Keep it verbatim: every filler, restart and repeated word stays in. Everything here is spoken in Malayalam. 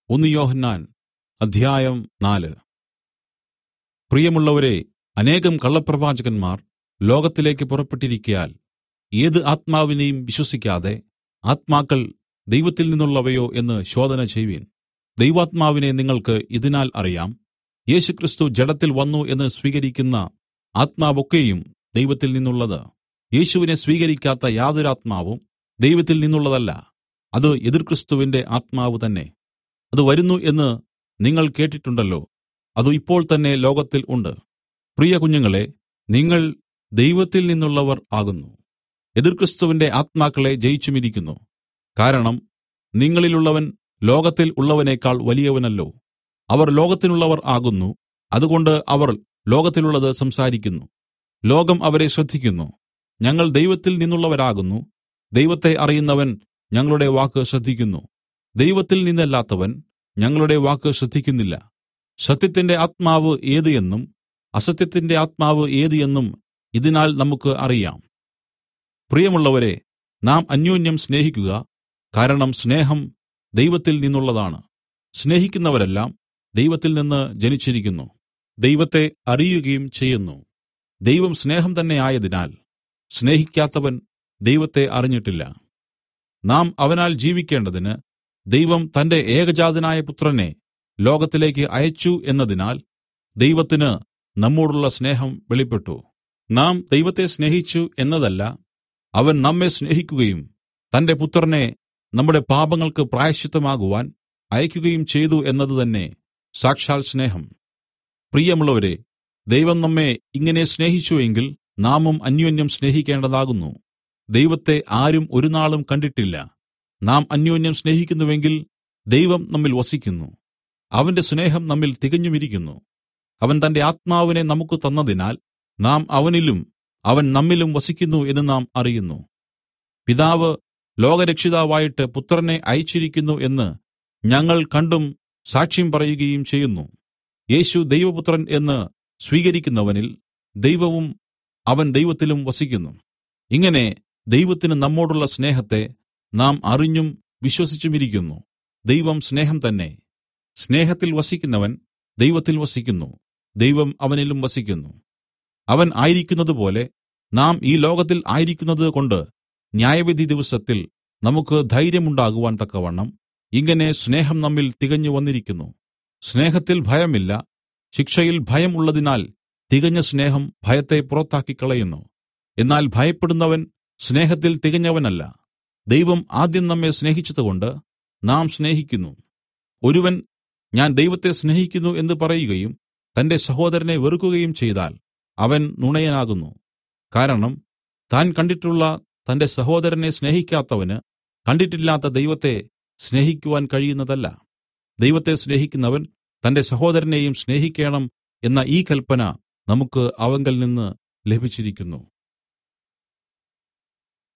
ഒന്ന് യോഹന്നാൻ അധ്യായം നാല്. പ്രിയമുള്ളവരേ, അനേകം കള്ളപ്രവാചകന്മാർ ലോകത്തിലേക്ക് പുറപ്പെട്ടിരിക്കയാൽ ഏത് ആത്മാവിനെയും വിശ്വസിക്കാതെ ആത്മാക്കൾ ദൈവത്തിൽ നിന്നുള്ളവയോ എന്ന് ശോധന ചെയ്‌വിൻ. ദൈവാത്മാവിനെ നിങ്ങൾക്ക് ഇതിനാൽ അറിയാം, യേശുക്രിസ്തു ജഡത്തിൽ വന്നു എന്ന് സ്വീകരിക്കുന്ന ആത്മാവൊക്കെയും ദൈവത്തിൽ നിന്നുള്ളത്. യേശുവിനെ സ്വീകരിക്കാത്ത യാതൊരാത്മാവും ദൈവത്തിൽ നിന്നുള്ളതല്ല. അത് എതിർ ക്രിസ്തുവിന്റെ ആത്മാവ് തന്നെ. അത് വരുന്നു എന്ന് നിങ്ങൾ കേട്ടിട്ടുണ്ടല്ലോ. അത് ഇപ്പോൾ തന്നെ ലോകത്തിൽ ഉണ്ട്. പ്രിയ കുഞ്ഞുങ്ങളെ, നിങ്ങൾ ദൈവത്തിൽ നിന്നുള്ളവർ ആകുന്നു, എതിർ ക്രിസ്തുവിന്റെ ആത്മാക്കളെ ജയിച്ചുമിരിക്കുന്നു. കാരണം നിങ്ങളിലുള്ളവൻ ലോകത്തിൽ ഉള്ളവനേക്കാൾ വലിയവനല്ലോ. അവർ ലോകത്തിനുള്ളവർ ആകുന്നു, അതുകൊണ്ട് അവർ ലോകത്തിലുള്ളത് സംസാരിക്കുന്നു. ലോകം അവരെ ശ്രദ്ധിക്കുന്നു. ഞങ്ങൾ ദൈവത്തിൽ നിന്നുള്ളവരാകുന്നു. ദൈവത്തെ അറിയുന്നവൻ ഞങ്ങളുടെ വാക്ക് ശ്രദ്ധിക്കുന്നു. ദൈവത്തിൽ നിന്നല്ലാത്തവൻ ഞങ്ങളുടെ വാക്ക് ശ്രദ്ധിക്കുന്നില്ല. സത്യത്തിന്റെ ആത്മാവ് ഏത് എന്നും അസത്യത്തിന്റെ ആത്മാവ് ഏത് എന്നും ഇതിനാൽ നമുക്ക് അറിയാം. പ്രിയമുള്ളവരെ, നാം അന്യോന്യം സ്നേഹിക്കുക. കാരണം സ്നേഹം ദൈവത്തിൽ നിന്നുള്ളതാണ്. സ്നേഹിക്കുന്നവരെല്ലാം ദൈവത്തിൽ നിന്ന് ജനിച്ചിരിക്കുന്നു, ദൈവത്തെ അറിയുകയും ചെയ്യുന്നു. ദൈവം സ്നേഹം തന്നെ ആയതിനാൽ സ്നേഹിക്കാത്തവൻ ദൈവത്തെ അറിഞ്ഞിട്ടില്ല. നാം അവനാൽ ജീവിക്കേണ്ടതിന് ദൈവം തന്റെ ഏകജാതനായ പുത്രനെ ലോകത്തിലേക്ക് അയച്ചു എന്നതിനാൽ ദൈവത്തിന് നമ്മോടുള്ള സ്നേഹം വെളിപ്പെട്ടു. നാം ദൈവത്തെ സ്നേഹിച്ചു എന്നതല്ല, അവൻ നമ്മെ സ്നേഹിക്കുകയും തന്റെ പുത്രനെ നമ്മുടെ പാപങ്ങൾക്ക് പ്രായശ്ചിത്തമാകുവാൻ അയക്കുകയും ചെയ്തു എന്നത് തന്നെ സാക്ഷാൽ സ്നേഹം. പ്രിയമുള്ളവരേ, ദൈവം നമ്മെ ഇങ്ങനെ സ്നേഹിച്ചു എങ്കിൽ നാമും അന്യോന്യം സ്നേഹിക്കേണ്ടതാകുന്നു. ദൈവത്തെ ആരും ഒരുനാളും കണ്ടിട്ടില്ല. നാം അന്യോന്യം സ്നേഹിക്കുന്നുവെങ്കിൽ ദൈവം നമ്മിൽ വസിക്കുന്നു, അവന്റെ സ്നേഹം നമ്മിൽ തികഞ്ഞുമിരിക്കുന്നു. അവൻ തന്റെ ആത്മാവിനെ നമുക്ക് തന്നതിനാൽ നാം അവനിലും അവൻ നമ്മിലും വസിക്കുന്നു എന്ന് നാം അറിയുന്നു. പിതാവ് ലോകരക്ഷിതാവായിട്ട് പുത്രനെ അയച്ചിരിക്കുന്നു എന്ന് ഞങ്ങൾ കണ്ടും സാക്ഷ്യം പറയുകയും ചെയ്യുന്നു. യേശു ദൈവപുത്രൻ എന്ന് സ്വീകരിക്കുന്നവനിൽ ദൈവവും അവൻ ദൈവത്തിലും വസിക്കുന്നു. ഇങ്ങനെ ദൈവത്തിന് നമ്മോടുള്ള സ്നേഹത്തെ നാം അറിഞ്ഞും വിശ്വസിച്ചുമിരിക്കുന്നു. ദൈവം സ്നേഹം തന്നെ. സ്നേഹത്തിൽ വസിക്കുന്നവൻ ദൈവത്തിൽ വസിക്കുന്നു, ദൈവം അവനിലും വസിക്കുന്നു. അവൻ ആയിരിക്കുന്നതുപോലെ നാം ഈ ലോകത്തിൽ ആയിരിക്കുന്നത് കൊണ്ട് ന്യായവിധി ദിവസത്തിൽ നമുക്ക് ധൈര്യമുണ്ടാകുവാൻ തക്കവണ്ണം ഇങ്ങനെ സ്നേഹം നമ്മിൽ തികഞ്ഞു വന്നിരിക്കുന്നു. സ്നേഹത്തിൽ ഭയമില്ല, ശിക്ഷയിൽ ഭയം ഉള്ളതിനാൽ തികഞ്ഞ സ്നേഹം ഭയത്തെ പുറത്താക്കിക്കളയുന്നു. എന്നാൽ ഭയപ്പെടുന്നവൻ സ്നേഹത്തിൽ തികഞ്ഞവനല്ല. ദൈവം ആദ്യം നമ്മെ സ്നേഹിച്ചതുകൊണ്ട് നാം സ്നേഹിക്കുന്നു. ഒരുവൻ ഞാൻ ദൈവത്തെ സ്നേഹിക്കുന്നു എന്ന് പറയുകയും തന്റെ സഹോദരനെ വെറുക്കുകയും ചെയ്താൽ അവൻ നുണയനാകുന്നു. കാരണം താൻ കണ്ടിട്ടുള്ള തന്റെ സഹോദരനെ സ്നേഹിക്കാത്തവന് കണ്ടിട്ടില്ലാത്ത ദൈവത്തെ സ്നേഹിക്കുവാൻ കഴിയുന്നതല്ല. ദൈവത്തെ സ്നേഹിക്കുന്നവൻ തന്റെ സഹോദരനെയും സ്നേഹിക്കേണം എന്ന ഈ കല്പന നമുക്ക് അവങ്കൽ നിന്ന് ലഭിച്ചിരിക്കുന്നു.